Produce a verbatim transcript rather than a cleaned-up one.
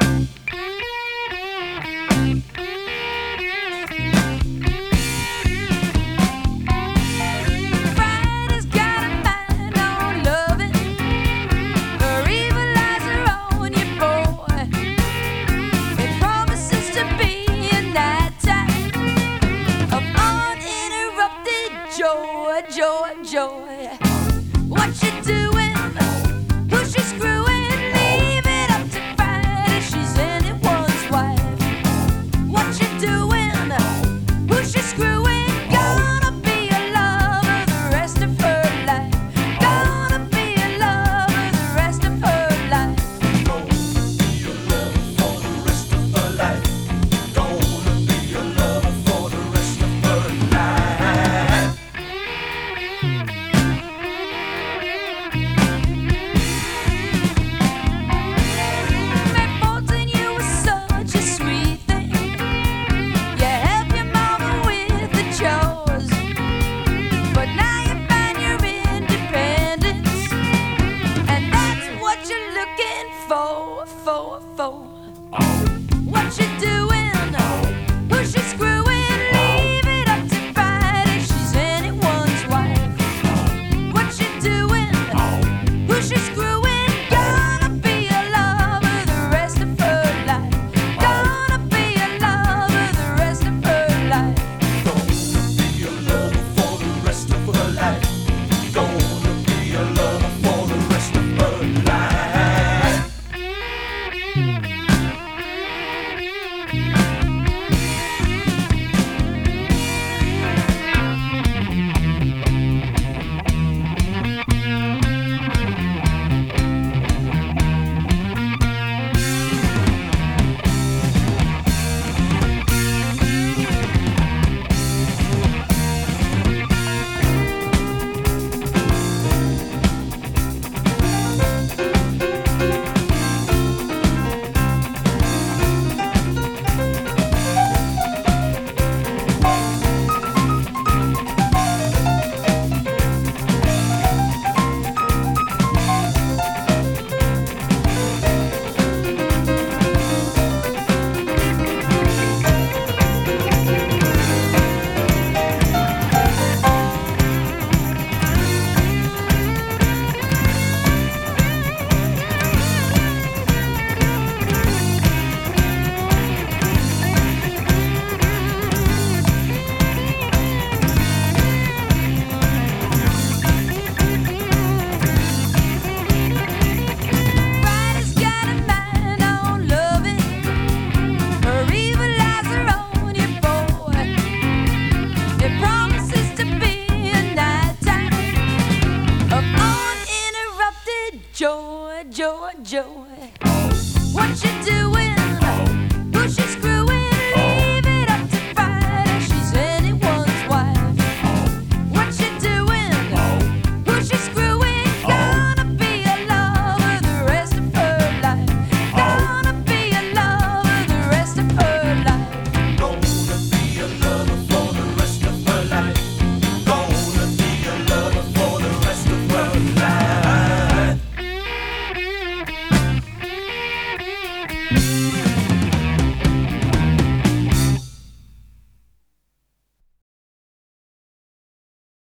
Friday's got a mind on loving, her evil eyes are on you, boy. It promises to be a night time of uninterrupted joy, joy, joy. What you doing? Who's she screwing? Leave it up to Friday. She's anyone's wife. What you doing? Who's she screwing? Gonna be a lover the rest of her life. Gonna be a lover the rest of her life. Gonna be a lover for the rest of her life. Gonna be a lover for the rest of her life. Reporting you was such a sweet thing. You help your mama with the chores, but now you find your independence, and that's what you're looking for, for, for. What you doing? Who's she screwing? Leave it up to Friday. She's anyone's wife. What you doing? Who's she screwing? Gonna be a lover the rest of her life. Gonna be a lover the rest of her life. Gonna be a lover for the rest of her life. Gonna be a lover for the rest of her life. Friday's got a mind on loving, her evil eyes are on you, boy. It promises to be a night time of uninterrupted joy, joy, joy. What you doing?